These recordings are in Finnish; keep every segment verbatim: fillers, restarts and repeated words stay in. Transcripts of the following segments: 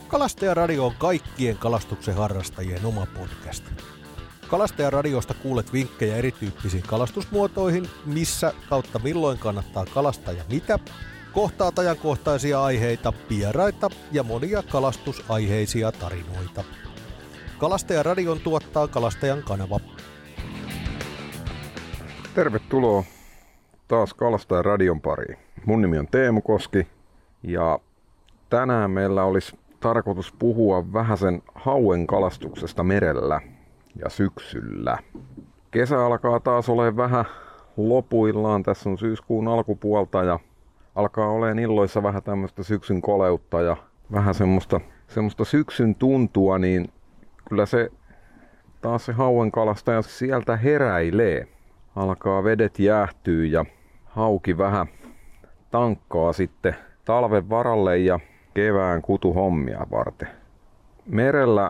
Kalastajaradio on kaikkien kalastuksen harrastajien oma podcast. Kalastajaradiosta kuulet vinkkejä erityyppisiin kalastusmuotoihin, missä kautta milloin kannattaa kalastaa ja mitä, kohtaat ajankohtaisia aiheita, vieraita ja monia kalastusaiheisia tarinoita. Kalastajaradion tuottaa Kalastajan kanava. Tervetuloa taas Kalastajaradion pariin. Mun nimi on Teemu Koski ja tänään meillä olisi tarkoitus puhua vähäsen hauen kalastuksesta merellä ja syksyllä. Kesä alkaa taas olemaan vähän lopuillaan. Tässä on syyskuun alkupuolta ja alkaa olemaan illoissa vähän tämmöistä syksyn koleutta ja vähän semmoista, semmoista syksyn tuntua, niin kyllä se taas se hauen kalastaja sieltä heräilee. Alkaa vedet jäähtyä ja hauki vähän tankkaa sitten talven varalle ja kevään kutuhommia varten. Merellä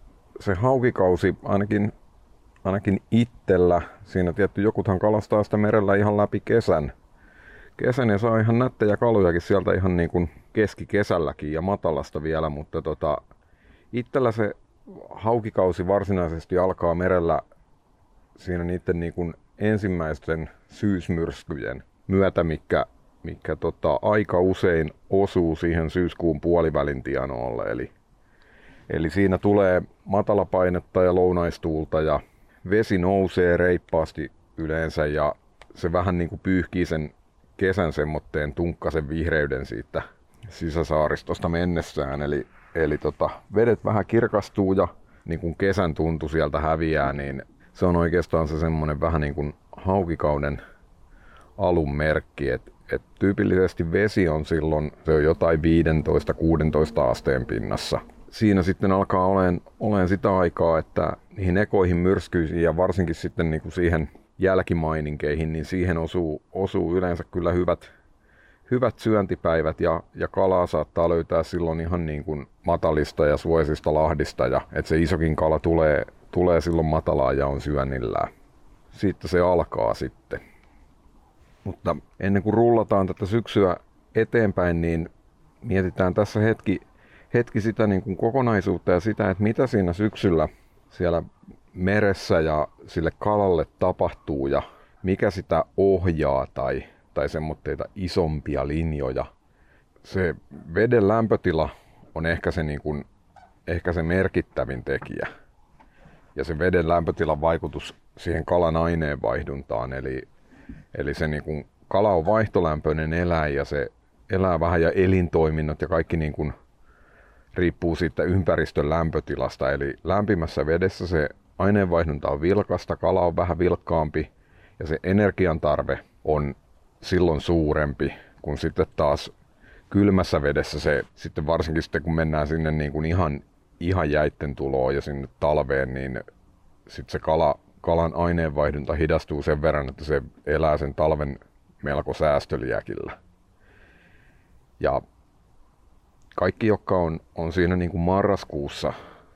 se haukikausi ainakin, ainakin itsellä, siinä tietty jokuthan kalastaa sitä merellä ihan läpi kesän. Kesän ja saa ihan nättejä kalujakin sieltä ihan niin kuin keskikesälläkin ja matalasta vielä, mutta tota, itsellä se haukikausi varsinaisesti alkaa merellä siinä niiden niin kuin ensimmäisten syysmyrskyjen myötä, mikä, mikä tota, aika usein osuu siihen syyskuun puolivälin tienoille. Eli, eli siinä tulee matalapainetta ja lounaistuulta ja vesi nousee reippaasti yleensä ja se vähän niin kuin pyyhkii sen kesän semmoitteen tunkkasen vihreyden siitä sisäsaaristosta mennessään. Eli, eli tota, vedet vähän kirkastuu ja niin kuin kesän tuntu sieltä häviää, niin se on oikeastaan se semmoinen vähän niin kuin haukikauden alun merkki. Et, et tyypillisesti vesi on silloin se on jotain viisitoista kuusitoista asteen pinnassa. Siinä sitten alkaa olemaan, olemaan sitä aikaa, että niihin ekoihin myrskyisiin ja varsinkin sitten niin kuin siihen jälkimaininkeihin, niin siihen osuu, osuu yleensä kyllä hyvät, hyvät syöntipäivät ja, ja kalaa saattaa löytää silloin ihan niin kuin matalista ja suoisista lahdista ja että se isokin kala tulee, tulee silloin matalaan ja on syönnillään. Siitä se alkaa sitten. Mutta ennen kuin rullataan tätä syksyä eteenpäin, niin mietitään tässä hetki, hetki sitä niin kuin kokonaisuutta ja sitä, että mitä siinä syksyllä siellä meressä ja sille kalalle tapahtuu ja mikä sitä ohjaa tai, tai semmoitteita isompia linjoja. Se veden lämpötila on ehkä se, niin kuin, ehkä se merkittävin tekijä. Ja se veden lämpötilan vaikutus siihen kalan aineenvaihduntaan. Eli, eli se niin kuin, kala on vaihtolämpöinen eläin ja se elää vähän ja elintoiminnot ja kaikki niin kuin, riippuu siitä ympäristön lämpötilasta. Eli lämpimässä vedessä se aineenvaihdunta on vilkasta, kala on vähän vilkkaampi ja se energiantarve on silloin suurempi, kun sitten taas kylmässä vedessä se, sitten varsinkin sitten kun mennään sinne niin kuin ihan, ihan jäitten tuloon ja sinne talveen, niin sitten se kala, kalan aineenvaihdunta hidastuu sen verran, että se elää sen talven melko säästöliäkillä. Ja kaikki, jotka on, on siinä niin kuin marraskuussa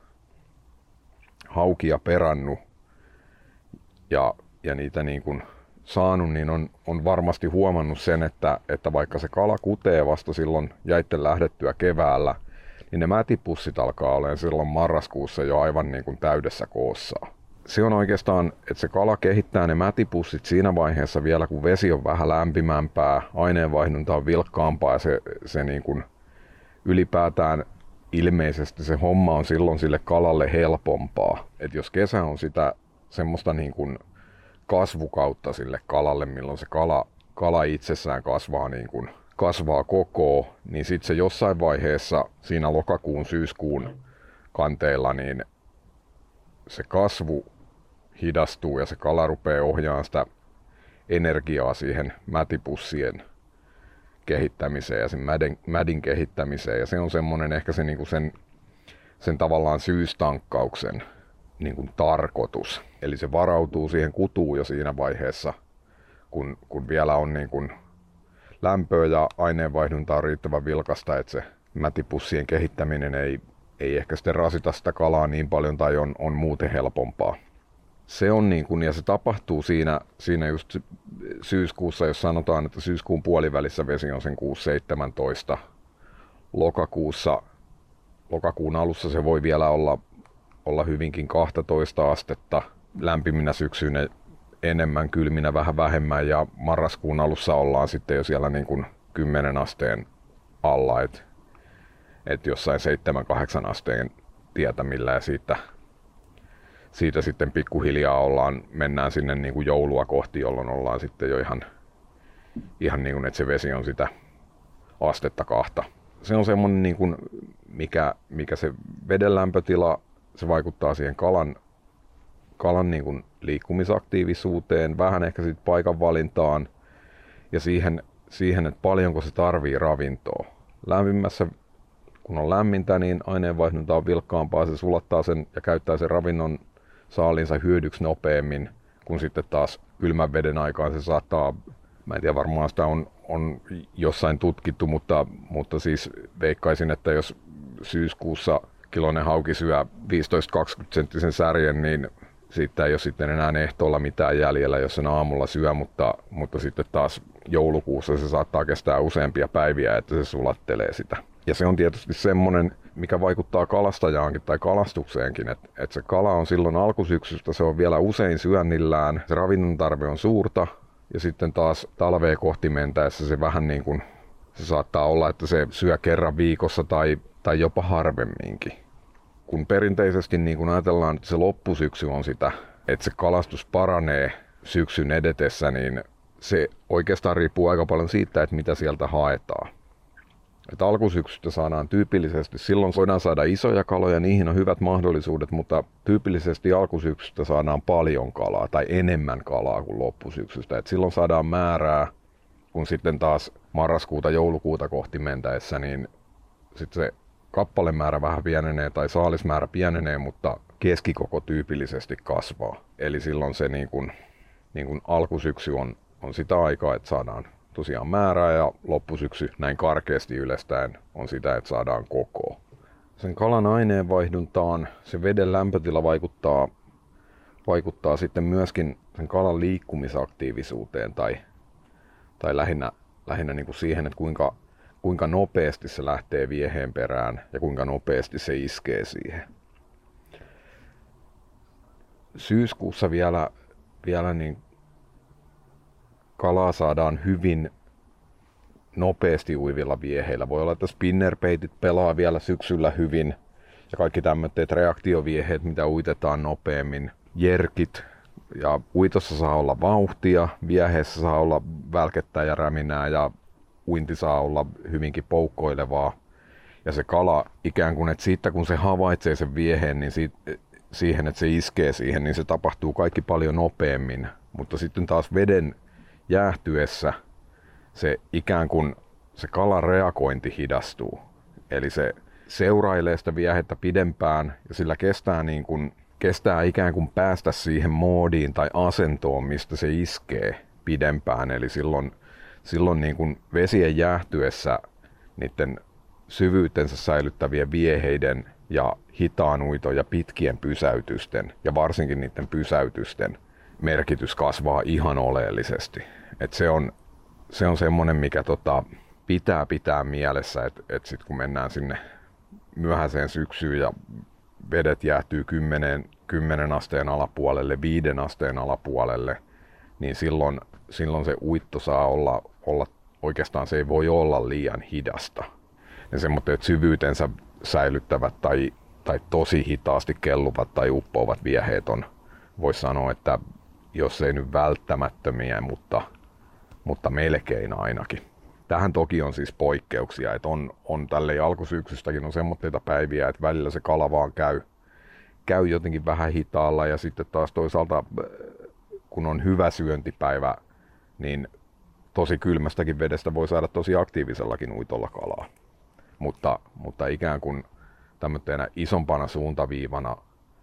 haukia perannut ja, ja niitä niin kuin saanut, niin on, on varmasti huomannut sen, että, että vaikka se kala kutee vasta silloin jäitten lähdettyä keväällä, niin ne mätipussit alkaa olemaan silloin marraskuussa jo aivan niin kuin täydessä koossaan. Se on oikeastaan, että se kala kehittää ne mätipussit siinä vaiheessa vielä, kun vesi on vähän lämpimämpää, aineenvaihdunta on vilkkaampaa ja se, se niin kuin ylipäätään ilmeisesti se homma on silloin sille kalalle helpompaa. Et jos kesä on sitä semmoista niin kuin kasvukautta sille kalalle, milloin se kala, kala itsessään kasvaa, niin kuin, kasvaa koko, niin sitten se jossain vaiheessa siinä lokakuun, syyskuun kanteilla, niin se kasvu hidastuu ja se kala rupeaa ohjaamaan sitä energiaa siihen mätipussien kehittämiseen ja sen mädin, mädin kehittämiseen. Ja se on semmoinen ehkä se, niin kuin sen, sen tavallaan syystankkauksen niin kuin tarkoitus. Eli se varautuu siihen kutuun jo siinä vaiheessa, kun, kun vielä on niin kuin lämpöä ja aineenvaihdunta on riittävän vilkasta, että se mätipussien kehittäminen ei, ei ehkä sitten rasita sitä kalaa niin paljon tai on, on muuten helpompaa. Se on niin kuin, ja se tapahtuu siinä, siinä just syyskuussa, jos sanotaan, että syyskuun puolivälissä vesi on sen kuusi seitsemäntoista. Lokakuussa lokakuun alussa se voi vielä olla, olla hyvinkin kaksitoista astetta, lämpiminä syksyinä enemmän, kylminä vähän vähemmän ja marraskuun alussa ollaan sitten jo siellä niin kuin kymmenen asteen alla, että et jossain seitsemän kahdeksan asteen tietämillä ja siitä, siitä sitten pikkuhiljaa ollaan, mennään sinne niin kuin joulua kohti, jolloin ollaan sitten jo ihan, ihan niin kuin, että se vesi on sitä astetta kahta. Se on semmoinen, niin kuin, mikä, mikä se veden lämpötila, se vaikuttaa siihen kalan, kalan niin kuin liikkumisaktiivisuuteen, vähän ehkä sitten paikan valintaan ja siihen, siihen, että paljonko se tarvii ravintoa. Lämpimässä, kun on lämmintä, niin aineenvaihdunta on vilkkaampaa, se sulattaa sen ja käyttää sen ravinnon saaliinsa hyödyksi nopeammin, kun sitten taas kylmän veden aikaan se saattaa, mä en tiedä, varmaan sitä on, on jossain tutkittu, mutta, mutta siis veikkaisin, että jos syyskuussa kiloinen hauki syö viisitoista kaksikymmentä senttisen särjen, niin siitä ei ole sitten enää ehtoolla mitään jäljellä, jos sen aamulla syö, mutta, mutta sitten taas joulukuussa se saattaa kestää useampia päiviä, että se sulattelee sitä. Ja se on tietysti semmoinen, mikä vaikuttaa kalastajaankin tai kalastukseenkin, että, että se kala on silloin alkusyksystä, se on vielä usein syönnillään, se ravinnon tarve on suurta ja sitten taas talvea kohti mentäessä se vähän niin kuin, se saattaa olla, että se syö kerran viikossa tai, tai jopa harvemminkin. Kun perinteisesti niin kun ajatellaan, että se loppusyksy on sitä, että se kalastus paranee syksyn edetessä, niin se oikeastaan riippuu aika paljon siitä, että mitä sieltä haetaan. Että alkusyksystä saadaan tyypillisesti, silloin voidaan saada isoja kaloja, niihin on hyvät mahdollisuudet, mutta tyypillisesti alkusyksystä saadaan paljon kalaa tai enemmän kalaa kuin loppusyksystä. Et silloin saadaan määrää, kun sitten taas marraskuuta, joulukuuta kohti mentäessä, niin sitten se kappalemäärä vähän pienenee tai saalismäärä pienenee, mutta keskikoko tyypillisesti kasvaa. Eli silloin se niin kuin, niin kuin alkusyksy on, on sitä aikaa, että saadaan tosiaan määrää ja loppusyksy näin karkeasti yleistäen on sitä, että saadaan kokoa. Sen kalan aineenvaihduntaan se veden lämpötila vaikuttaa, vaikuttaa sitten myöskin sen kalan liikkumisaktiivisuuteen tai, tai lähinnä, lähinnä niin kuin siihen, että kuinka, kuinka nopeasti se lähtee vieheen perään ja kuinka nopeasti se iskee siihen. Syyskuussa vielä, vielä niin kalaa saadaan hyvin nopeasti uivilla vieheillä. Voi olla, että spinnerbaitit pelaa vielä syksyllä hyvin ja kaikki tämmöiset reaktiovieheet, mitä uitetaan nopeammin. Jerkit ja uitossa saa olla vauhtia, vieheessä saa olla välkettä ja räminää ja uinti saa olla hyvinkin poukkoilevaa. Ja se kala ikään kuin, että siitä kun se havaitsee sen vieheen, niin siitä, siihen, että se iskee siihen, niin se tapahtuu kaikki paljon nopeammin. Mutta sitten taas veden jäähtyessä se ikään kuin se kalan reagointi hidastuu. Eli se seurailee sitä viehettä pidempään ja sillä kestää, niin kuin, kestää ikään kuin päästä siihen moodiin tai asentoon, mistä se iskee pidempään. Eli silloin, silloin niin kuin vesien jäähtyessä niiden syvyytensä säilyttävien vieheiden ja hitaan uiton ja pitkien pysäytysten ja varsinkin niiden pysäytysten merkitys kasvaa ihan oleellisesti. Et se on, se on semmoinen, mikä tota, pitää pitää mielessä, että et sit kun mennään sinne myöhäiseen syksyyn ja vedet jäähtyy kymmenen asteen alapuolelle, viiden asteen alapuolelle, niin silloin, silloin se uitto saa olla, olla, oikeastaan se ei voi olla liian hidasta. Ja semmoiset syvyytensä säilyttävät tai, tai tosi hitaasti kelluvat tai uppoavat vieheet on, voisi sanoa, että jos ei nyt välttämättömiä, mutta, mutta melkein ainakin. Tähän toki on siis poikkeuksia, että on, on tälleen alkusyksystäkin on semmoitteita päiviä, että välillä se kala vaan käy, käy jotenkin vähän hitaalla ja sitten taas toisaalta kun on hyvä syöntipäivä, niin tosi kylmästäkin vedestä voi saada tosi aktiivisellakin uitolla kalaa. Mutta, mutta ikään kuin tämmöisenä isompana suuntaviivana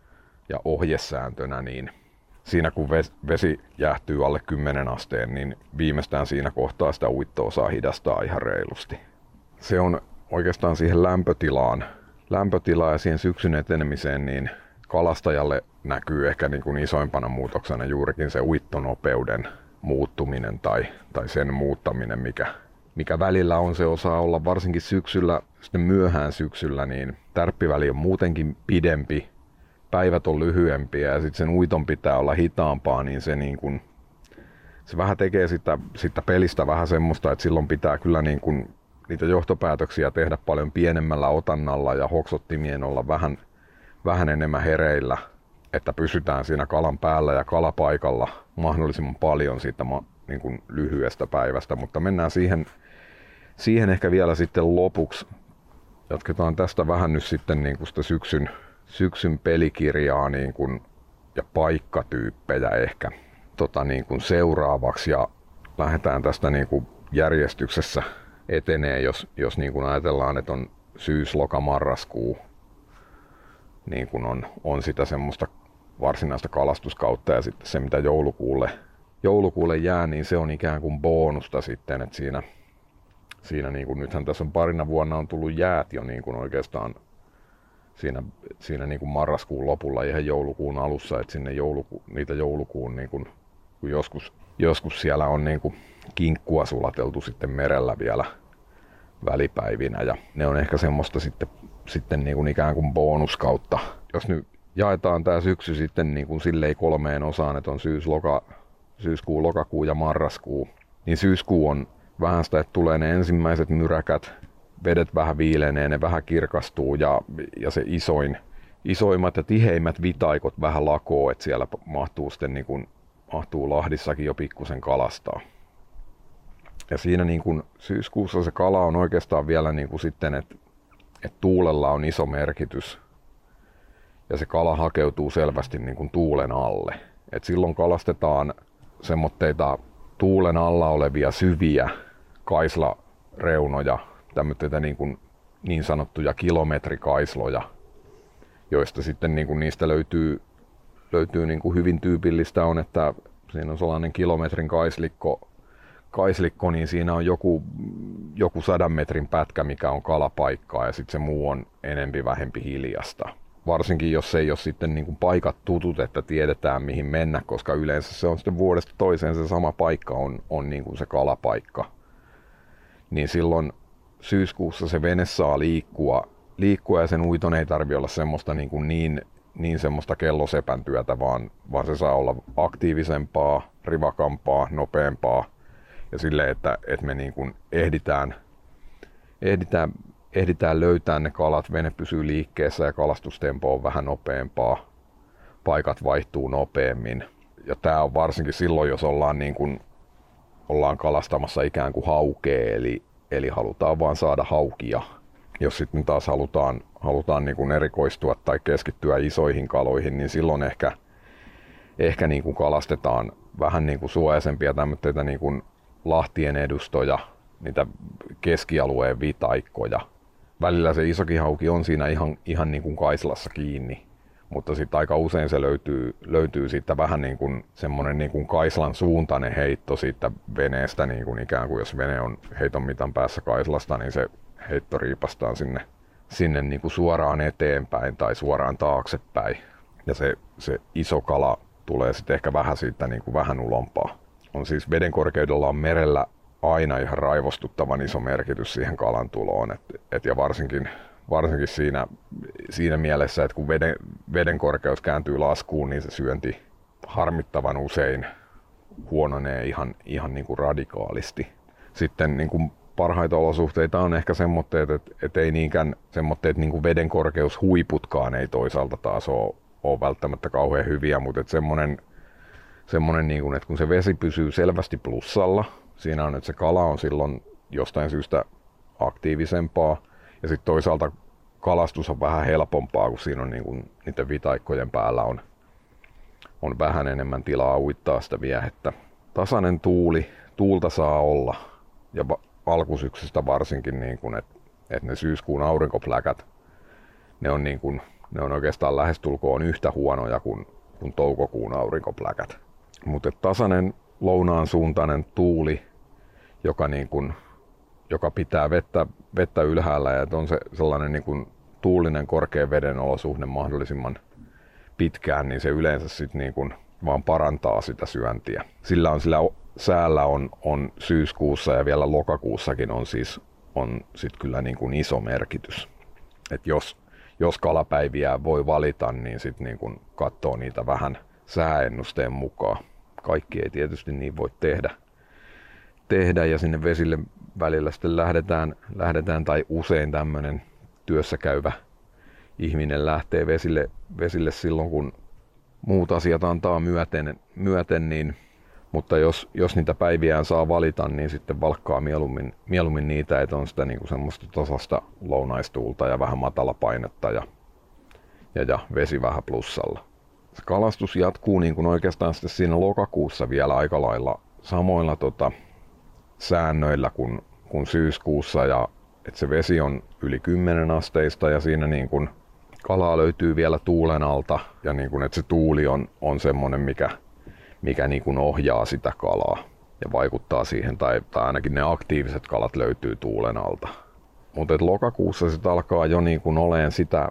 ja ohjesääntönä, niin siinä kun vesi jäähtyy alle kymmenen asteen, niin viimeistään siinä kohtaa sitä uittoa saa hidastaa ihan reilusti. Se on oikeastaan siihen lämpötilaan, lämpötilaan ja siihen syksyn etenemiseen, niin kalastajalle näkyy ehkä niin kuin isoimpana muutoksena juurikin se uittonopeuden muuttuminen tai, tai sen muuttaminen, mikä, mikä välillä on, se osaa olla varsinkin syksyllä, sitten myöhään syksyllä, niin tärppiväli on muutenkin pidempi, päivät on lyhyempiä ja sitten sen uiton pitää olla hitaampaa, niin se, niin kun, se vähän tekee sitä, sitä pelistä vähän semmoista, että silloin pitää kyllä niin kun niitä johtopäätöksiä tehdä paljon pienemmällä otannalla ja hoksottimien olla vähän, vähän enemmän hereillä, että pysytään siinä kalan päällä ja kalapaikalla mahdollisimman paljon siitä niin kuin lyhyestä päivästä, mutta mennään siihen, siihen ehkä vielä sitten lopuksi. Jatketaan tästä vähän nyt sitten niin kuin sitä syksyn, syksyn pelikirjaa niin kuin, ja paikkatyyppejä ehkä tota, niin kuin seuraavaksi ja lähdetään tästä niin kuin järjestyksessä etenee, jos, jos niin kuin ajatellaan, että on syys, loka, marraskuu, niin kuin on, on sitä semmoista varsinaista kalastuskautta ja sitten se mitä joulukuulle, joulukuulle jää, niin se on ikään kuin bonusta sitten, että siinä, siinä niin kuin nythän tässä on parina vuonna on tullut jäät jo niin kuin oikeastaan siinä, siinä niin kuin marraskuun lopulla ihan joulukuun alussa, että sinne jouluku, niitä joulukuun niin kuin, kun joskus, joskus siellä on niin kuin kinkkua sulateltu sitten merellä vielä välipäivinä ja ne on ehkä semmoista sitten, sitten niin kuin ikään kuin bonuskautta. Jos nyt jaetaan tämä syksy sitten niin kuin silleen kolmeen osaan, että on syys, loka, syyskuu, lokakuu ja marraskuu, niin syyskuu on vähän sitä, että tulee ne ensimmäiset myräkät, vedet vähän viilenee, ne vähän kirkastuu ja, ja se isoin, isoimmat ja tiheimmät vitaikot vähän lakoo, että siellä mahtuu sitten niin kuin, mahtuu Lahdissakin jo pikkusen kalastaa. Ja siinä niin kuin syyskuussa se kala on oikeastaan vielä niin kuin sitten, että, että tuulella on iso merkitys ja se kala hakeutuu selvästi niin kuin tuulen alle. Et silloin kalastetaan semmoitteita tuulen alla olevia syviä kaislareunoja, tämmöitä niin, kuin niin sanottuja kilometrikaisloja, joista sitten niin kuin niistä löytyy, löytyy niin kuin hyvin tyypillistä on, että siinä on sellainen kilometrin kaislikko, kaislikko niin siinä on joku, joku sadan metrin pätkä, mikä on kalapaikkaa ja sitten se muu on enempi vähempi hiljasta. Varsinkin jos ei ole sitten niin kuin paikat tutut, että tiedetään mihin mennä, koska yleensä se on sitten vuodesta toiseen se sama paikka on, on niin kuin se kalapaikka. Niin silloin syyskuussa se vene saa liikkua, liikkua ja sen uiton ei tarvitse olla semmoista niin, kuin niin, niin semmoista kellosepän työtä, vaan, vaan se saa olla aktiivisempaa, rivakampaa, nopeampaa ja silleen, että, että me niin kuin ehditään, ehditään Ehditään löytää ne kalat, vene pysyy liikkeessä ja kalastustempo on vähän nopeampaa. Paikat vaihtuu nopeammin. Ja tää on varsinkin silloin, jos ollaan, niin kuin, ollaan kalastamassa ikään kuin haukea, eli, eli halutaan vaan saada haukia. Jos sitten taas halutaan, halutaan niin kuin erikoistua tai keskittyä isoihin kaloihin, niin silloin ehkä, ehkä niin kuin kalastetaan vähän niin kuin suojaisempia tämmöitä niin kuin lahtien edustoja, niitä keskialueen vitaikkoja. Välillä se isokin hauki on siinä ihan, ihan niin kuin kaislassa kiinni, mutta sitten aika usein se löytyy, löytyy siitä vähän niin kuin semmoinen niin kuin kaislan suuntainen heitto siitä veneestä, niin kuin ikään kuin jos vene on heiton mitan päässä kaislasta, niin se heitto riipastaan sinne, sinne niin kuin suoraan eteenpäin tai suoraan taaksepäin. Ja se, se iso kala tulee sitten ehkä vähän siitä niin kuin vähän ulompaa. On siis veden korkeudella on merellä aina ihan raivostuttavan iso merkitys siihen kalan tuloon. Et, et ja varsinkin, varsinkin siinä, siinä mielessä, että kun veden, veden korkeus kääntyy laskuun, niin se syönti harmittavan usein huononee ihan, ihan niin kuin radikaalisti. Sitten niin kuin parhaita olosuhteita on ehkä semmoitteet, että et ei niinkään semmoitteet niin kuin veden korkeushuiputkaan ei toisaalta taas ole, ole välttämättä kauhean hyviä, mutta semmoinen, semmoinen niin kuin, että kun se vesi pysyy selvästi plussalla, siinä on, että se kala on silloin jostain syystä aktiivisempaa ja sitten toisaalta kalastus on vähän helpompaa, kun siinä on niin kuin, niiden vitaikkojen päällä on, on vähän enemmän tilaa uittaa sitä viehettä. Tasainen tuuli, tuulta saa olla ja va- alkusyksystä varsinkin, niin kuin, että, että ne syyskuun aurinkopläkät, ne on, niin kuin, ne on oikeastaan lähestulkoon yhtä huonoja kuin, kuin toukokuun aurinkopläkät. Mutta tasainen lounaan suuntainen tuuli, joka, niin kuin, joka pitää vettä, vettä ylhäällä ja on se sellainen niin kuin tuulinen korkean veden olosuhde mahdollisimman pitkään, niin se yleensä sit niin kuin vaan parantaa sitä syöntiä. Sillä on sillä, säällä on, on syyskuussa ja vielä lokakuussakin on siis on sit kyllä niin kuin iso merkitys. Et jos, jos kalapäiviä voi valita, niin sit niin kuin katsoo niitä vähän sääennusteen mukaan. Kaikki ei tietysti niin voi tehdä. tehdä ja sinne vesille välillä sitten lähdetään, lähdetään tai usein tämmöinen työssä käyvä ihminen lähtee vesille, vesille silloin, kun muut asiat antaa myöten, myöten niin, mutta jos, jos niitä päiviään saa valita, niin sitten valkkaa mieluummin, mieluummin niitä, että on sitä niin kuin semmoista tasasta lounaistuulta ja vähän matala painetta ja, ja, ja vesi vähän plussalla. Se kalastus jatkuu niin kuin oikeastaan sitten siinä lokakuussa vielä aika lailla samoilla tota, säännöillä kuin, kuin syyskuussa, ja että se vesi on yli kymmenen asteista ja siinä niin kuin kalaa löytyy vielä tuulen alta ja niin kuin, että se tuuli on, on semmoinen, mikä, mikä niin kuin ohjaa sitä kalaa ja vaikuttaa siihen, tai, tai ainakin ne aktiiviset kalat löytyy tuulen alta. Mutta lokakuussa sit alkaa jo niin kuin oleen sitä,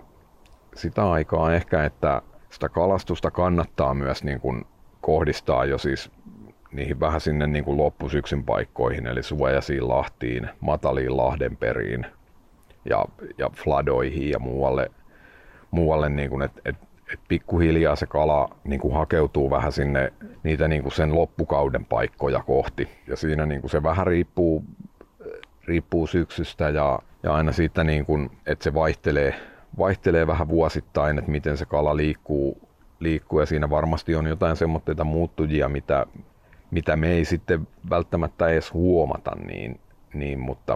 sitä aikaa ehkä, että sitä kalastusta kannattaa myös niin kuin kohdistaa jo siis niihin vähän sinne niin kuin loppusyksyn paikkoihin, eli suojaisiin lahtiin, mataliin lahdenperiin ja, ja fladoihin ja muualle, muualle niin kuin, että et, et pikkuhiljaa se kala niin kuin hakeutuu vähän sinne niitä niin kuin sen loppukauden paikkoja kohti. Ja siinä niin kuin se vähän riippuu, riippuu syksystä ja, ja aina siitä, niin kuin, että se vaihtelee, vaihtelee vähän vuosittain, että miten se kala liikkuu, liikkuu ja siinä varmasti on jotain semmoitteita muuttujia, mitä mitä me ei sitten välttämättä edes huomata, niin, niin, mutta,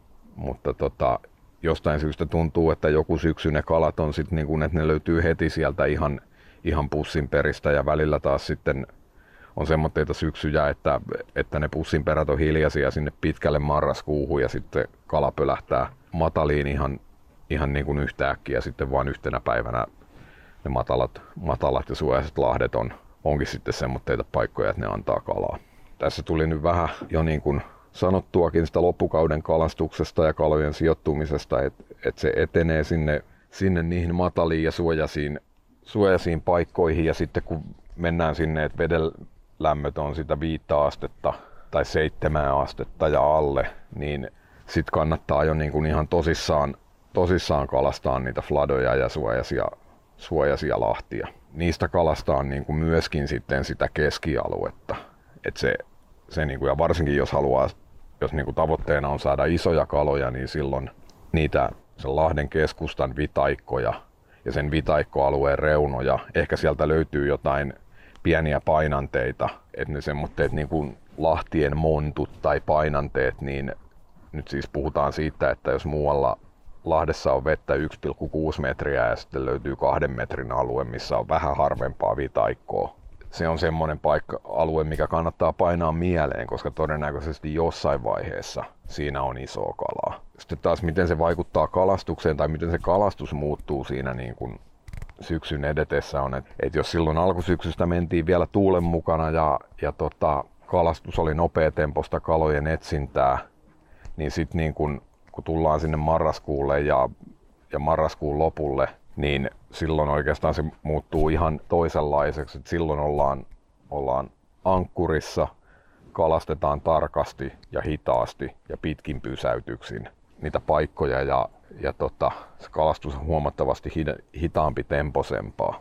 mutta tota, jostain syystä tuntuu, että joku syksy ne kalat on sitten niin kuin, että ne löytyy heti sieltä ihan, ihan pussin peristä ja välillä taas sitten on semmoitteita syksyjä, että, että ne pussin perät on hiljaisia sinne pitkälle marraskuuhun ja sitten kala pölähtää mataliin ihan, ihan niin kuin yhtäkkiä sitten vaan yhtenä päivänä ne matalat, matalat ja suojaiset lahdet on onkin sitten semmoitteita paikkoja, että ne antaa kalaa. Tässä tuli nyt vähän jo niin kuin sanottuakin sitä loppukauden kalastuksesta ja kalojen sijoittumisesta, että, että se etenee sinne, sinne niihin mataliin ja suojaisiin, suojaisiin paikkoihin ja sitten kun mennään sinne, että veden lämmöt on sitä viittä astetta tai seitsemää astetta ja alle, niin sitten kannattaa jo niin kuin ihan tosissaan, tosissaan kalastaa niitä fladoja ja suojaisia, suojaisia lahtia. Niistä kalastaa niin kuin myöskin sitten sitä keskialuetta. Et se, se niin kuin, ja varsinkin jos haluaa, jos niin kuin tavoitteena on saada isoja kaloja, niin silloin niitä sen lahden keskustan vitaikkoja ja sen vitaikkoalueen reunoja, ehkä sieltä löytyy jotain pieniä painanteita, että ne semmoitteet niin kuin lahtien montut tai painanteet, niin nyt siis puhutaan siitä, että jos muualla lahdessa on vettä yksi pilkku kuusi metriä ja sitten löytyy kahden metrin alue, missä on vähän harvempaa vitaikkoa. Se on semmoinen paikka-alue, mikä kannattaa painaa mieleen, koska todennäköisesti jossain vaiheessa siinä on isoa kalaa. Sitten taas miten se vaikuttaa kalastukseen tai miten se kalastus muuttuu siinä niin kuin syksyn edetessä on, että et jos silloin alkusyksystä mentiin vielä tuulen mukana ja, ja tota, kalastus oli nopeatempoista kalojen etsintää, niin sitten niin kun, kun tullaan sinne marraskuulle ja, ja marraskuun lopulle, niin silloin oikeastaan se muuttuu ihan toisenlaiseksi. Et silloin ollaan, ollaan ankkurissa, kalastetaan tarkasti ja hitaasti ja pitkin pysäytyksin niitä paikkoja ja, ja tota, se kalastus on huomattavasti hitaampi temposempaa.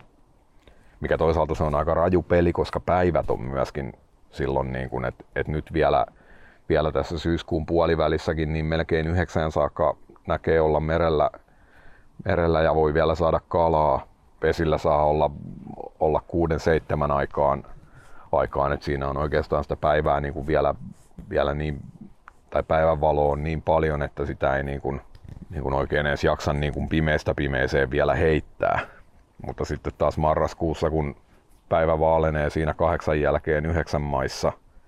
Mikä toisaalta se on aika raju peli, koska päivät on myöskin silloin, niin kun, että et nyt vielä, vielä tässä syyskuun puolivälissäkin niin melkein yhdeksään saakka näkee olla merellä, merellä ja voi vielä saada kalaa. Vesillä saa olla, olla kuuden seitsemän aikaan, aikaan että siinä on oikeastaan sitä päivää niin kuin vielä, vielä niin, tai päivänvaloa on niin paljon, että sitä ei niin kuin, niin kuin oikein edes jaksa niin kuin pimeästä pimeeseen vielä heittää. Mutta sitten taas marraskuussa, kun päivä vaalenee siinä kahdeksan jälkeen yhdeksän maissa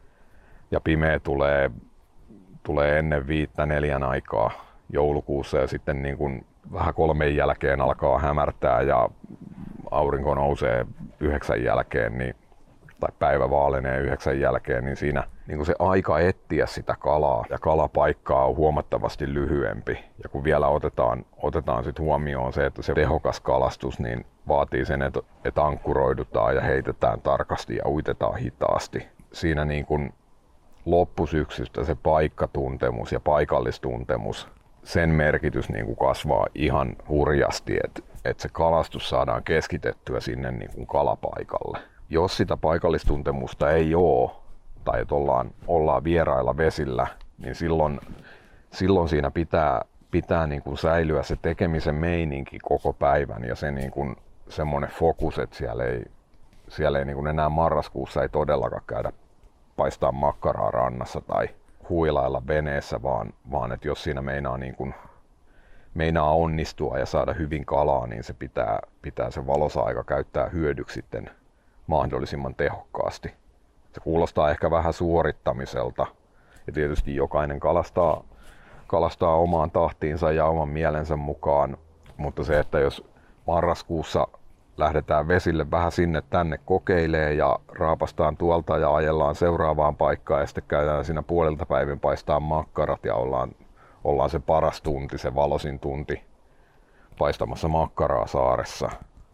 ja pimeä tulee, tulee ennen viittä neljän aikaa joulukuussa ja sitten niin kuin vähän kolmen jälkeen alkaa hämärtää ja aurinko nousee yhdeksän jälkeen, niin, tai päivä vaalenee yhdeksän jälkeen, niin siinä niin kuin se aika etsiä sitä kalaa ja kalapaikkaa on huomattavasti lyhyempi. Ja kun vielä otetaan, otetaan sit huomioon se, että se tehokas kalastus niin vaatii sen, että, että ankkuroidutaan ja heitetään tarkasti ja uitetaan hitaasti. Siinä niin kuin loppusyksystä se paikkatuntemus ja paikallistuntemus, sen merkitys niin kuin kasvaa ihan hurjasti, että et se kalastus saadaan keskitettyä sinne niin kuin kalapaikalle. Jos sitä paikallistuntemusta ei ole, tai että ollaan, ollaan vierailla vesillä, niin silloin, silloin siinä pitää, pitää niin kuin säilyä se tekemisen meininki koko päivän ja se niin kuin semmoinen fokus, että siellä ei, siellä ei niin kuin enää marraskuussa ei todellakaan käydä paistaa makkaraa rannassa tai huilailla veneessä, vaan, vaan että jos siinä meinaa, niin kuin, meinaa onnistua ja saada hyvin kalaa, niin se pitää, pitää se valoisa aika käyttää hyödyksi sitten mahdollisimman tehokkaasti. Se kuulostaa ehkä vähän suorittamiselta ja tietysti jokainen kalastaa, kalastaa omaan tahtiinsa ja oman mielensä mukaan, mutta se, että jos marraskuussa lähdetään vesille vähän sinne tänne kokeilee ja raapastaan tuolta ja ajellaan seuraavaan paikkaan ja sitten käydään siinä puolelta päivin paistaa makkarat ja ollaan, ollaan se paras tunti, se valoisin tunti paistamassa makkaraa saaressa.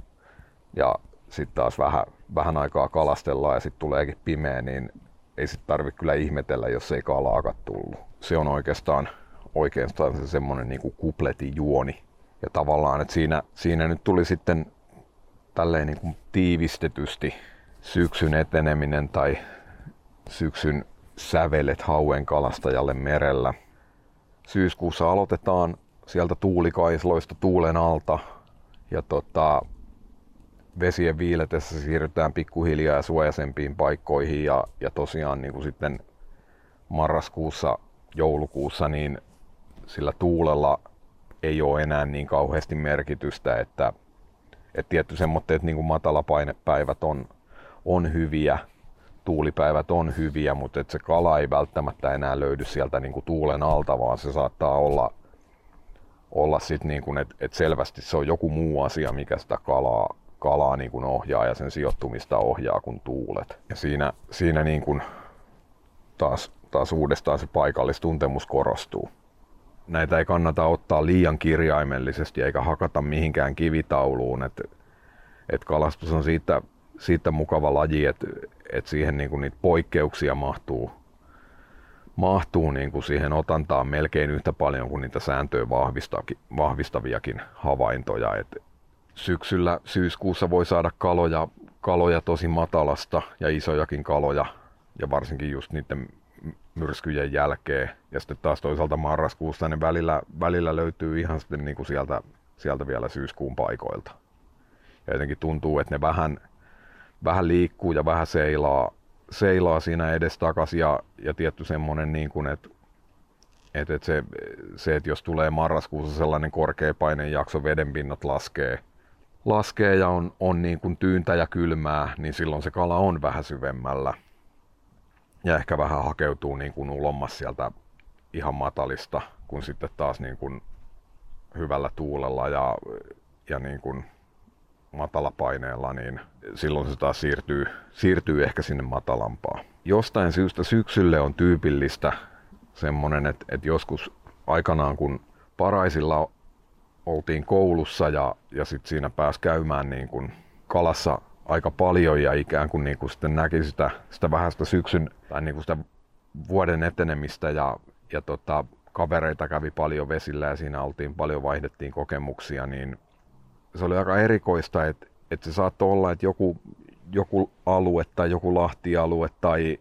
Ja sitten taas vähän, vähän aikaa kalastellaan ja sitten tuleekin pimeä, niin ei sitten tarvitse kyllä ihmetellä, jos ei kalaakaan tullut. Se on oikeastaan, oikeastaan se semmoinen niin kuin kupletin juoni. Ja tavallaan, että siinä, siinä nyt tuli sitten tälleen niin kuin tiivistetysti syksyn eteneminen tai syksyn sävelet hauen kalastajalle merellä. Syyskuussa aloitetaan sieltä tuulikaisloista tuulen alta ja tota, vesien viiletessä siirrytään pikkuhiljaa ja suojaisempiin paikkoihin ja, ja tosiaan niin kuin sitten marraskuussa, joulukuussa niin sillä tuulella ei ole enää niin kauheasti merkitystä, että et tietty semmoitteet niin kuin matalapainepäivät on, on hyviä, tuulipäivät on hyviä, mutta et se kala ei välttämättä enää löydy sieltä niin kuin tuulen alta, vaan se saattaa olla, olla sit niin kuin, että et selvästi se on joku muu asia, mikä sitä kalaa, kalaa niin kuin ohjaa ja sen sijoittumista ohjaa kuin tuulet. Ja siinä, siinä niin kuin taas, taas uudestaan se paikallistuntemus korostuu. Näitä ei kannata ottaa liian kirjaimellisesti eikä hakata mihinkään kivitauluun. Et, et kalastus on siitä, siitä mukava laji, että et siihen niinku niitä poikkeuksia mahtuu, mahtuu niinku siihen otantaan melkein yhtä paljon kuin niitä sääntöjä vahvistaviakin havaintoja. Et syksyllä, syyskuussa voi saada kaloja, kaloja tosi matalasta ja isojakin kaloja ja varsinkin just niiden myrskyjen jälkeen. Ja sitten taas toisaalta marraskuussa ne välillä, välillä löytyy ihan sitten niin kuin sieltä, sieltä vielä syyskuun paikoilta. Ja jotenkin tuntuu, että ne vähän, vähän liikkuu ja vähän seilaa, seilaa siinä edestakaisin. Ja, ja tietty semmoinen, niin kuin, että, että, että se, se, että jos tulee marraskuussa sellainen korkeapainejakso, vedenpinnat laskee, laskee ja on, on niin kuin tyyntä ja kylmää, niin silloin se kala on vähän syvemmällä. Ja ehkä vähän hakeutuu niin kuin ulommas sieltä ihan matalista, kun sitten taas niin kuin hyvällä tuulella ja, ja niin kuin matalapaineella, niin silloin se taas siirtyy, siirtyy ehkä sinne matalampaan. Jostain syystä syksylle on tyypillistä semmoinen, että, että joskus aikanaan kun Paraisilla oltiin koulussa ja, ja sitten siinä pääsi käymään niin kuin kalassa aika paljon ja ikään kuin, niin kuin sitten näki sitä, sitä vähän sitä syksyn tai niin kuin sitä vuoden etenemistä ja, ja tota, kavereita kävi paljon vesillä ja siinä oltiin paljon, vaihdettiin kokemuksia, niin se oli aika erikoista, että, että se saattoi olla, että joku, joku alue tai joku lahtialue tai,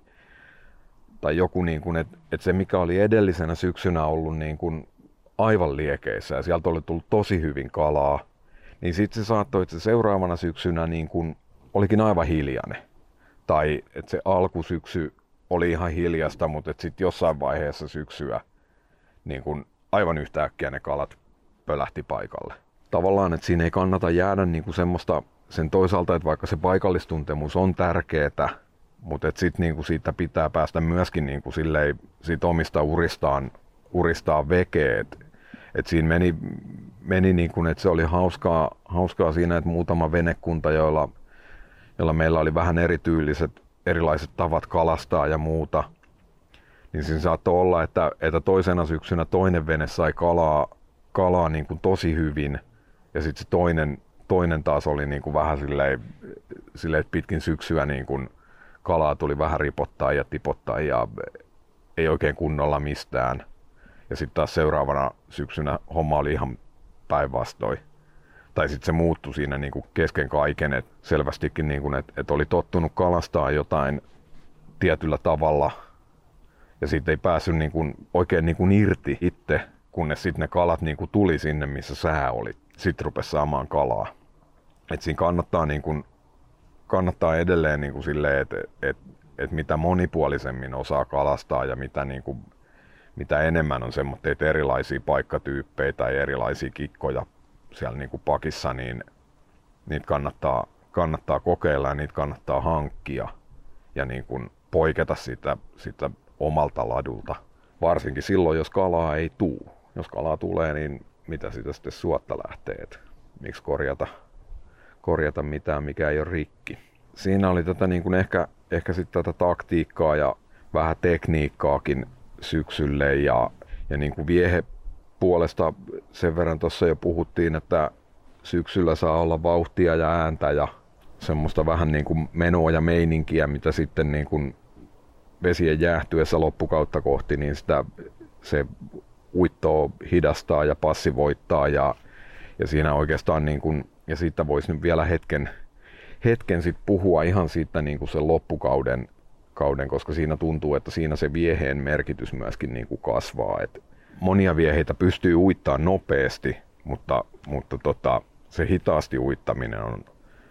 tai joku, niin kuin, että, että se mikä oli edellisenä syksynä ollut niin kuin aivan liekeissä ja sieltä oli tullut tosi hyvin kalaa, niin sitten se saattoi, että se seuraavana syksynä niin kuin olikin aivan hiljainen. Tai että se alkusyksy oli ihan hiljasta, mutta sitten jossain vaiheessa syksyä niin kun aivan yhtäkkiä ne kalat pölähti paikalle. Tavallaan, että siinä ei kannata jäädä niin kuin semmoista sen toisaalta, että vaikka se paikallistuntemus on tärkeää, mutta että sit niin kuin siitä pitää päästä myöskin niin kuin silleen, siitä omista uristaan, uristaan vekeä. Et, et siinä meni, meni niin kuin, että se oli hauskaa, hauskaa siinä, että muutama venekunta, joilla jolla meillä oli vähän erityyliset, erilaiset tavat kalastaa ja muuta, niin siinä saattoi olla, että, että toisena syksynä toinen vene sai kalaa, kalaa niin kuin tosi hyvin, ja sitten se toinen, toinen taas oli niin kuin vähän silleen, silleen, että pitkin syksyä niin kuin kalaa tuli vähän ripottaa ja tipottaa, ja, ei oikein kunnolla mistään. Ja sitten taas seuraavana syksynä homma oli ihan päinvastoin. Tai sitten se muuttui siinä niin kuin kesken kaiken, että selvästikin, niin kuin, että, että oli tottunut kalastaa jotain tietyllä tavalla. Ja sitten ei päässyt niin kuin, oikein niin kuin irti itse, kunnes sitten ne kalat niin kuin tuli sinne, missä sää oli. Sitten rupesi saamaan kalaa. Et siinä kannattaa, niin kuin, kannattaa edelleen niin kuin silleen, että et, et mitä monipuolisemmin osaa kalastaa ja mitä, niin kuin, mitä enemmän on semmoitteita erilaisia paikkatyyppejä tai erilaisia kikkoja siellä niin kuin pakissa, niin niitä kannattaa, kannattaa kokeilla ja niitä kannattaa hankkia ja niin kuin poiketa sitä, sitä omalta ladulta. Varsinkin silloin, jos kalaa ei tuu. Jos kalaa tulee, niin mitä sitä sitten suotta lähtee? Et miksi korjata, korjata mitään, mikä ei ole rikki? Siinä oli tätä niin kuin ehkä, ehkä sitten tätä taktiikkaa ja vähän tekniikkaakin syksylle ja, ja niin kuin viehe puolesta sen verran tuossa jo puhuttiin, että syksyllä saa olla vauhtia ja ääntä ja semmoista vähän niin kuin menoa ja meininkiä, mitä sitten niin kuin vesien jäähtyessä loppukautta kohti, niin sitä se uittoa hidastaa ja passivoittaa ja, ja siinä oikeastaan niin kuin, ja siitä voisi nyt vielä hetken, hetken sit puhua ihan siitä niin kuin sen loppukauden, kauden, koska siinä tuntuu, että siinä se vieheen merkitys myöskin niin kuin kasvaa. Et monia vieheitä pystyy uittaa nopeasti, mutta, mutta tota, se hitaasti uittaminen on,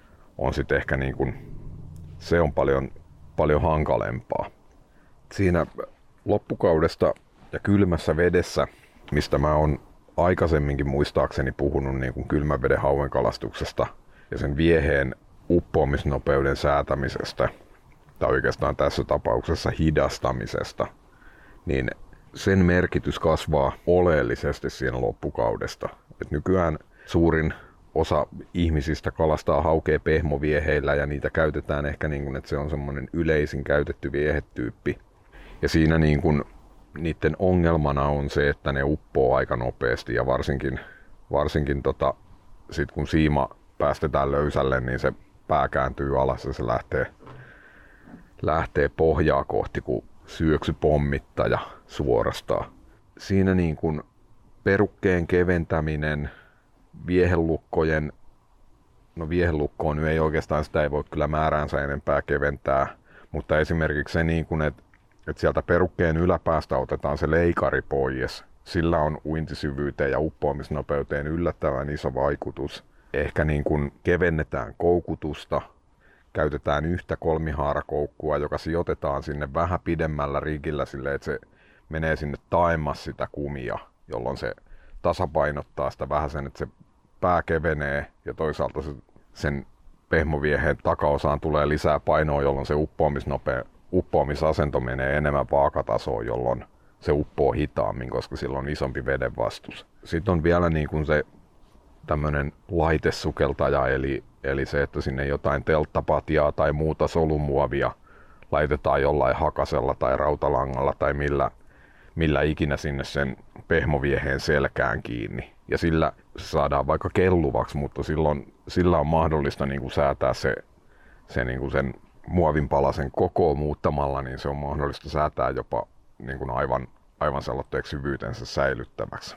on sitten ehkä niin kuin, se on paljon, paljon hankalempaa. Siinä loppukaudesta ja kylmässä vedessä, mistä mä oon aikaisemminkin muistaakseni puhunut niin kuin kylmän veden hauenkalastuksesta ja sen vieheen uppoamisnopeuden säätämisestä, tai oikeastaan tässä tapauksessa hidastamisesta, niin sen merkitys kasvaa oleellisesti siinä loppukaudesta. Et nykyään suurin osa ihmisistä kalastaa haukea pehmovieheillä ja niitä käytetään ehkä niin kuin, että se on semmoinen yleisin käytetty viehetyyppi. Ja siinä niin kuin niiden ongelmana on se, että ne uppoo aika nopeasti ja varsinkin, varsinkin tota, sit kun siima päästetään löysälle, niin se pää kääntyy alas ja se lähtee, lähtee pohjaa kohti kuin syöksypommittaja suorastaan. Siinä niin kuin perukkeen keventäminen, viehelukkojen, no viehelukkoon nyt ei oikeastaan sitä ei voi kyllä määräänsä enempää keventää, mutta esimerkiksi se niin kuin, että että sieltä perukkeen yläpäästä otetaan se leikari pois. Sillä on uintisyvyyteen ja uppoamisnopeuteen yllättävän iso vaikutus. Ehkä niin kuin kevennetään koukutusta, käytetään yhtä kolmihaarakoukkua, joka sijoitetaan sinne vähän pidemmällä rigillä silleen, että se menee sinne taemmas sitä kumia, jolloin se tasapainottaa sitä vähän sen, että se pää kevenee ja toisaalta se, sen pehmovieheen takaosaan tulee lisää painoa, jolloin se uppoamisnopeus uppoamisasento menee enemmän vaakatasoon, jolloin se uppoo hitaammin, koska sillä on isompi veden vastus. Sitten on vielä niin kuin se tämmöinen laitesukeltaja, eli, eli se, että sinne jotain telttapatjaa tai muuta solumuovia laitetaan jollain hakasella tai rautalangalla tai millä, millä ikinä sinne sen pehmovieheen selkään kiinni. Ja sillä se saadaan vaikka kelluvaksi, mutta silloin, sillä on mahdollista niin kuin säätää se, se niin kuin sen muovin palasen kokoa muuttamalla, niin se on mahdollista säätää jopa niin kuin aivan, aivan sellaiseksi syvyytensä säilyttäväksi.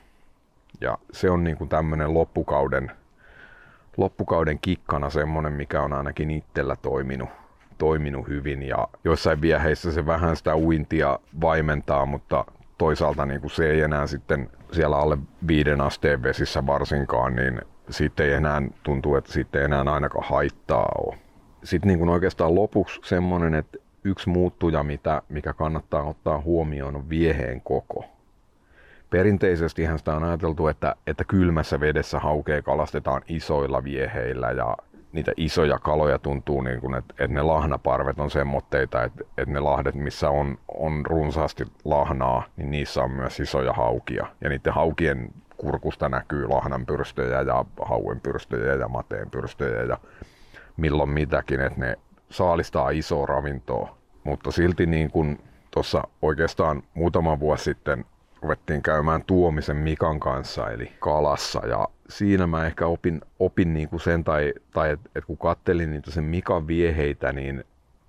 Ja se on niin kuin tämmöinen loppukauden, loppukauden kikkana semmoinen, mikä on ainakin itsellä toiminut, toiminut hyvin. Ja joissain vieheissä se vähän sitä uintia vaimentaa, mutta toisaalta niin kuin se ei enää sitten siellä alle viiden asteen vesissä varsinkaan, niin siitä ei enää tuntuu, että siitä ei enää ainakaan haittaa ole. Sitten niin kuin oikeastaan lopuksi semmoinen, että yksi muuttuja, mitä, mikä kannattaa ottaa huomioon, on vieheen koko. Perinteisestihän sitä on ajateltu, että, että kylmässä vedessä haukea kalastetaan isoilla vieheillä ja niitä isoja kaloja tuntuu, niin kuin, että, että ne lahnaparvet on semmoitteita, että, että ne lahdet, missä on, on runsaasti lahnaa, niin niissä on myös isoja haukia. Ja niiden haukien kurkusta näkyy lahnanpyrstöjä ja hauenpyrstöjä ja mateenpyrstöjä ja milloin mitäkin, että ne saalistaa isoa ravintoa. Mutta silti niin kuin tuossa oikeastaan muutama vuosi sitten ruvettiin käymään Tuomisen Mikan kanssa, eli kalassa. Ja siinä mä ehkä opin, opin niin kuin sen, tai, tai että et kun kattelin niitä sen Mikan vieheitä, niin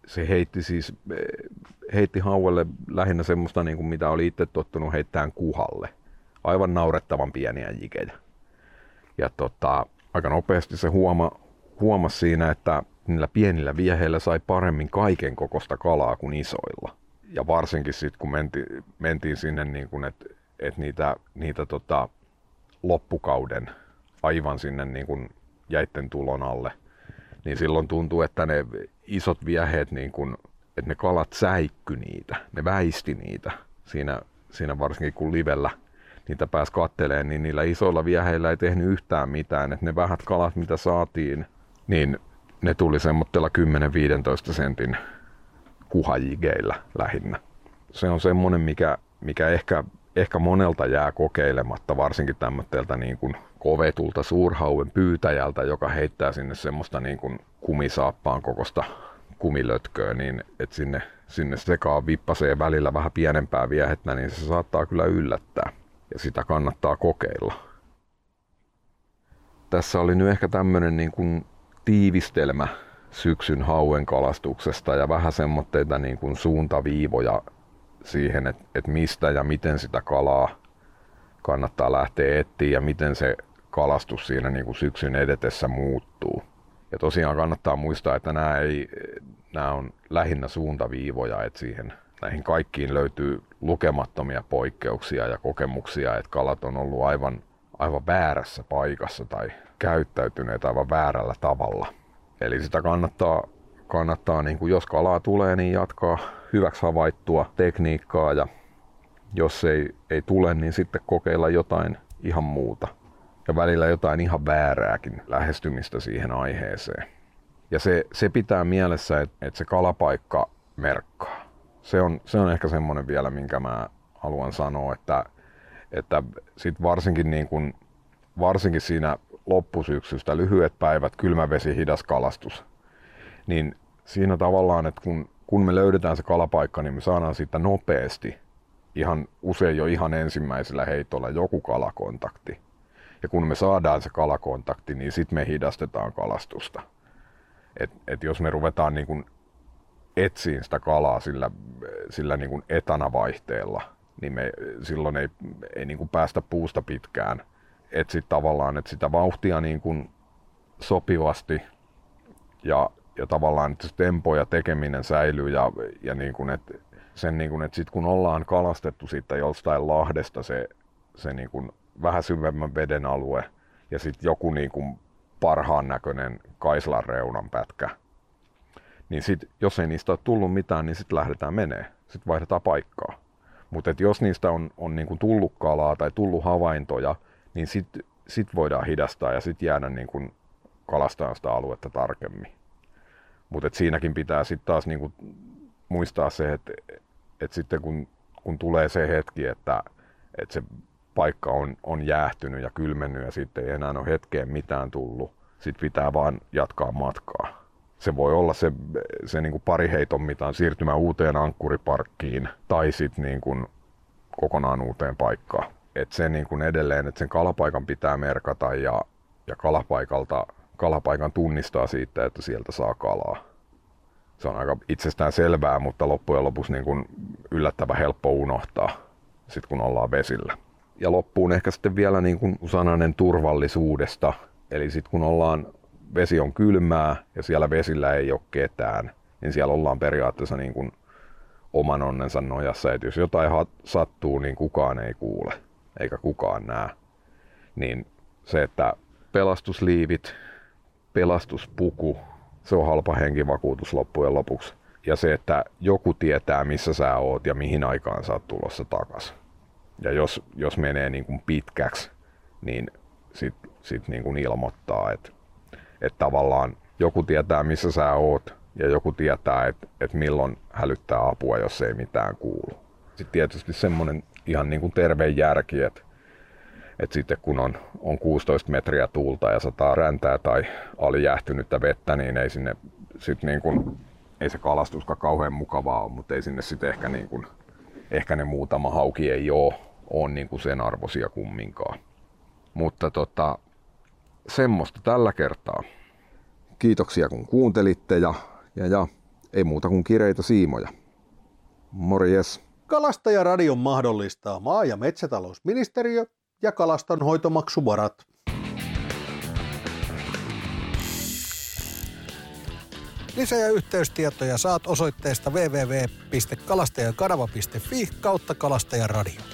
se heitti siis heitti hauelle lähinnä semmoista, niin kuin mitä oli itse tottunut heittämään kuhalle. Aivan naurettavan pieniä jikejä. Ja tota, aika nopeasti se huoma, huomasi siinä, että niillä pienillä vieheillä sai paremmin kaiken kokoista kalaa kuin isoilla. Ja varsinkin sitten kun menti, mentiin sinne, niin kun et, et niitä, niitä tota, loppukauden aivan sinne niin kun jäitten tulon alle, niin silloin tuntuu, että ne isot vieheet, niin kun, että ne kalat säikky niitä, ne väisti niitä. Siinä, siinä varsinkin kun livellä niitä pääsi kattelemaan, niin niillä isoilla vieheillä ei tehnyt yhtään mitään. Että ne vähät kalat, mitä saatiin, niin ne tuli semmoitteella kymmenen viisitoista sentin kuhajigeillä lähinnä. Se on semmoinen, mikä, mikä ehkä, ehkä monelta jää kokeilematta, varsinkin tämmöiltä niin kuin kovetulta suurhauen pyytäjältä, joka heittää sinne semmoista niin kuin kumisaappaan kokosta kumilötköä, niin että sinne, sinne sekaan vippasee välillä vähän pienempää viehettä, niin se saattaa kyllä yllättää. Ja sitä kannattaa kokeilla. Tässä oli nyt ehkä tämmönen niin kuin tiivistelmä syksyn hauen kalastuksesta ja vähän semmoitteita niin kuin suuntaviivoja siihen, että et mistä ja miten sitä kalaa kannattaa lähteä etsiä ja miten se kalastus siinä niin kuin syksyn edetessä muuttuu. Ja tosiaan kannattaa muistaa, että nämä, ei, nämä on lähinnä suuntaviivoja, että siihen näihin kaikkiin löytyy lukemattomia poikkeuksia ja kokemuksia, että kalat on ollut aivan, aivan väärässä paikassa tai käyttäytyneet aivan väärällä tavalla. Eli sitä kannattaa, kannattaa niin kuin jos kalaa tulee, niin jatkaa hyväksi havaittua tekniikkaa ja jos ei, ei tule, niin sitten kokeilla jotain ihan muuta. Ja välillä jotain ihan väärääkin lähestymistä siihen aiheeseen. Ja se, se pitää mielessä, että, että se kalapaikka merkkaa. Se on, se on ehkä semmoinen vielä, minkä mä haluan sanoa, että, että sit varsinkin, niin kun, varsinkin siinä loppusyksystä, lyhyet päivät, kylmä vesi, hidas kalastus, niin siinä tavallaan, että kun, kun me löydetään se kalapaikka, niin me saadaan siitä nopeasti, ihan usein jo ihan ensimmäisellä heitolla joku kalakontakti. Ja kun me saadaan se kalakontakti, niin sitten me hidastetaan kalastusta. Et, et jos me ruvetaan niin kun etsiin sitä kalaa sillä, sillä niin kuin etanavaihteella, niin me silloin ei, ei niin kuin päästä puusta pitkään. Etsit tavallaan, että sitä vauhtia niin kuin sopivasti ja, ja tavallaan, että se tempo ja tekeminen säilyy ja, ja niin kuin, että sen niin kuin, että sit kun ollaan kalastettu siitä jostain lahdesta se, se niin kuin vähän syvemmän veden alue ja sitten joku niin kuin parhaan näköinen Kaislan reunan pätkä, niin sit, jos ei niistä ole tullut mitään, niin sitten lähdetään menee. Sitten vaihdetaan paikkaa. Mutta jos niistä on, on niinku tullut kalaa tai tullut havaintoja, niin sitten sit voidaan hidastaa ja sitten jäädä niinku kalastamaan sitä aluetta tarkemmin. Mutta siinäkin pitää sitten taas niinku muistaa se, että et sitten kun, kun tulee se hetki, että et se paikka on, on jäähtynyt ja kylmennyt ja sitten ei enää ole hetkeen mitään tullut, sitten pitää vaan jatkaa matkaa. Se voi olla se, se niin kuin pari heiton mitaan siirtymä uuteen ankkuriparkkiin tai sitten niin kuin kokonaan uuteen paikkaan. Et se niin kuin edelleen, että sen kalapaikan pitää merkata ja, ja kalapaikalta, kalapaikan tunnistaa siitä, että sieltä saa kalaa. Se on aika itsestään selvää, mutta loppujen lopuksi niin kuin yllättävän helppo unohtaa, sit kun ollaan vesillä. Ja loppuun ehkä sitten vielä niin kuin sananen turvallisuudesta. Eli sitten kun ollaan vesi on kylmää ja siellä vesillä ei ole ketään, niin siellä ollaan periaatteessa niin kuin oman onnensa nojassa. Että jos jotain sattuu, niin kukaan ei kuule eikä kukaan näe. Niin se, että pelastusliivit, pelastuspuku, se on halpa henkivakuutus loppujen lopuksi. Ja se, että joku tietää, missä sä oot ja mihin aikaan sä oot tulossa takas. Ja jos, jos menee niin kuin pitkäksi, niin sit, sit niin kuin ilmoittaa, että että tavallaan joku tietää, missä sä oot ja joku tietää, että et milloin hälyttää apua, jos ei mitään kuulu. Sitten tietysti semmoinen ihan niin kuin terve järki, että että sitten kun on, on kuusitoista metriä tuulta ja sataa räntää tai alijäähtynyttä vettä, niin ei sinne sit niin kuin, ei se kalastuskaan kauhean mukavaa ole, mutta ei sinne sitten ehkä, niin kuin, ehkä ne muutama hauki ei ole, ole niin kuin sen arvoisia kumminkaan. Mutta tota, semmoista tällä kertaa. Kiitoksia kun kuuntelitte ja, ja, ja ei muuta kuin kireitä siimoja. Morjes! Kalastajaradion mahdollistaa maa- ja metsätalousministeriö ja kalastonhoitomaksuvarat. Lisä- ja yhteystietoja saat osoitteesta double-u double-u double-u piste kalastajakanava piste fi kautta kalastajaradio.